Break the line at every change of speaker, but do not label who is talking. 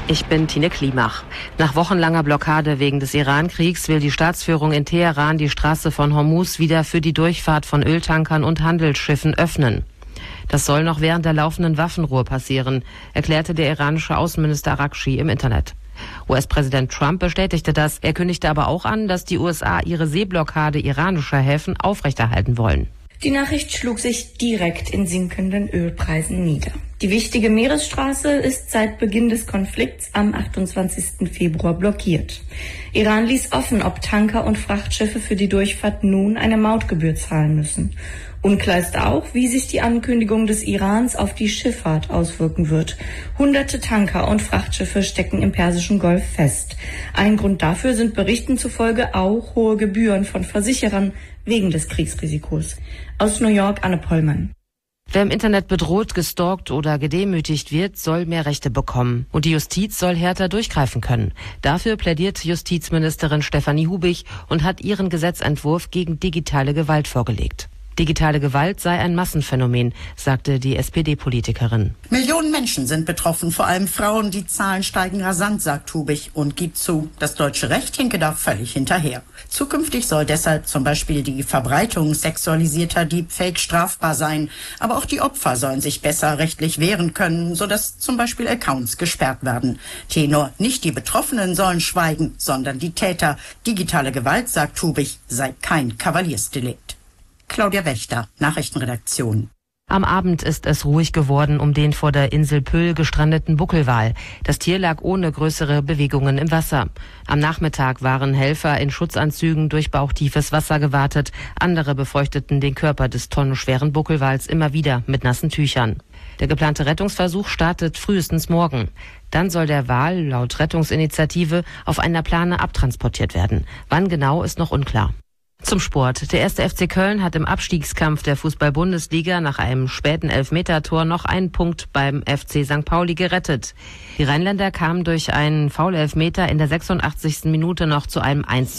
Ich bin Tine Klimach. Nach wochenlanger Blockade wegen des Iran-Kriegs will die Staatsführung in Teheran die Straße von Hormuz wieder für die Durchfahrt von Öltankern und Handelsschiffen öffnen. Das soll noch während der laufenden Waffenruhe passieren, erklärte der iranische Außenminister Araghchi im Internet. US-Präsident Trump bestätigte das. Er kündigte aber auch an, dass die USA ihre Seeblockade iranischer Häfen aufrechterhalten wollen.
Die Nachricht schlug sich direkt in sinkenden Ölpreisen nieder. Die wichtige Meeresstraße ist seit Beginn des Konflikts am 28. Februar blockiert. Iran ließ offen, ob Tanker und Frachtschiffe für die Durchfahrt nun eine Mautgebühr zahlen müssen. Unklar ist auch, wie sich die Ankündigung des Irans auf die Schifffahrt auswirken wird. Hunderte Tanker und Frachtschiffe stecken im Persischen Golf fest. Ein Grund dafür sind Berichten zufolge auch hohe Gebühren von Versicherern wegen des Kriegsrisikos. Aus New York, Anne Pollmann.
Wer im Internet bedroht, gestalkt oder gedemütigt wird, soll mehr Rechte bekommen. Und die Justiz soll härter durchgreifen können. Dafür plädiert Justizministerin Stefanie Hubig und hat ihren Gesetzentwurf gegen digitale Gewalt vorgelegt. Digitale Gewalt sei ein Massenphänomen, sagte die SPD-Politikerin.
Millionen Menschen sind betroffen, vor allem Frauen. Die Zahlen steigen rasant, sagt Hubig und gibt zu, das deutsche Recht hinke da völlig hinterher. Zukünftig soll deshalb zum Beispiel die Verbreitung sexualisierter Deepfake strafbar sein. Aber auch die Opfer sollen sich besser rechtlich wehren können, sodass zum Beispiel Accounts gesperrt werden. Tenor, nicht die Betroffenen sollen schweigen, sondern die Täter. Digitale Gewalt, sagt Hubig, sei kein Kavaliersdelikt. Claudia Wächter, Nachrichtenredaktion.
Am Abend ist es ruhig geworden um den vor der Insel Pöhl gestrandeten Buckelwal. Das Tier lag ohne größere Bewegungen im Wasser. Am Nachmittag waren Helfer in Schutzanzügen durch bauchtiefes Wasser gewartet. Andere befeuchteten den Körper des tonnenschweren Buckelwals immer wieder mit nassen Tüchern. Der geplante Rettungsversuch startet frühestens morgen. Dann soll der Wal laut Rettungsinitiative auf einer Plane abtransportiert werden. Wann genau ist noch unklar. Zum Sport. Der 1. FC Köln hat im Abstiegskampf der Fußball-Bundesliga nach einem späten Elfmetertor noch einen Punkt beim FC St. Pauli gerettet. Die Rheinländer kamen durch einen Foul-Elfmeter in der 86. Minute noch zu einem 1:0.